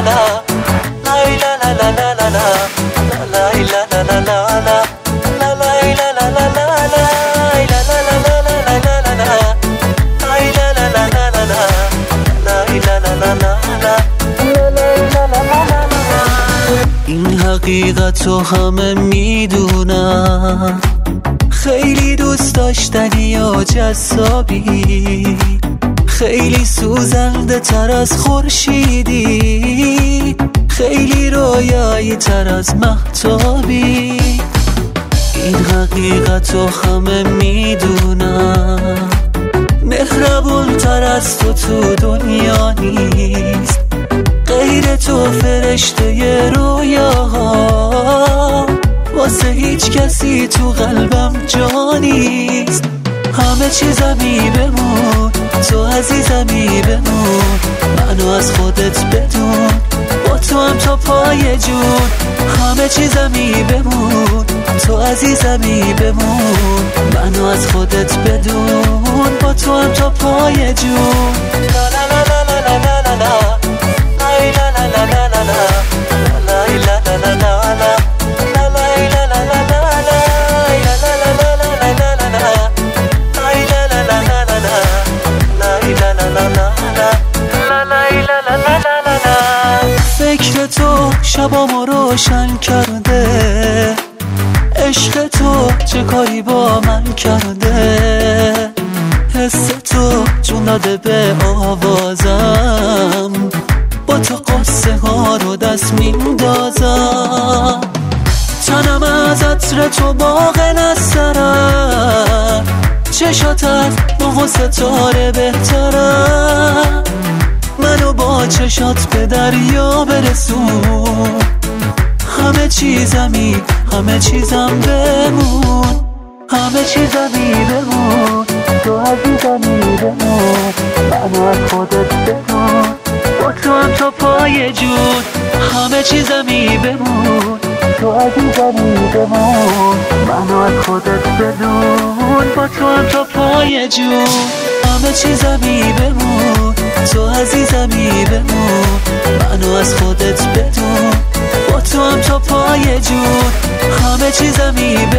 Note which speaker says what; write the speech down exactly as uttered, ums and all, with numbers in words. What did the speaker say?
Speaker 1: این حقیقت رو همه میدونم، خیلی دوست داشتنی و جذابی، خیلی سوزنده تر از خورشیدی، خیلی رویایی تر از مهتابی. این حقیقت رو همه میدونم، مهربون تر از تو تو دنیا نیست، غیر تو فرشته ی رویاها، واسه هیچ کسی تو قلبم جا نیست. همه چیزمی بمون، تو عزیزمی بمون، منو از خودت بدون، با تو هم تا پای جون. همه چیزمی بمون، تو عزیزمی بمون، منو از خودت بدون، با تو هم تا پای جون. لا لا لا لا لا لا لا لا. فکر تو شبامو روشن کرده، عشق تو چه کاری با من کرده، حس تو جون داده به آوازم، با تو قصه ها رو دست میندازم. تنم از عطر تو باغ نسترم، چشاتت ماه و ستاره بهترم، منو با چشات به دریا برسون. همه چیزمی همه چیزم بمون، همه چیزمی بمون، تو عزیزمی بمون، منو از خودت بدون، با تو هم تا پای جون. همه چیزمی بمون، تو عزیزمی بمون، منو از خودت بدون، با تو هم تا پای جون. همه چیزمی بمون، تو عزیزمی بمون، منو از خودت بدون، با تو هم تا پای جون. همه چیزمی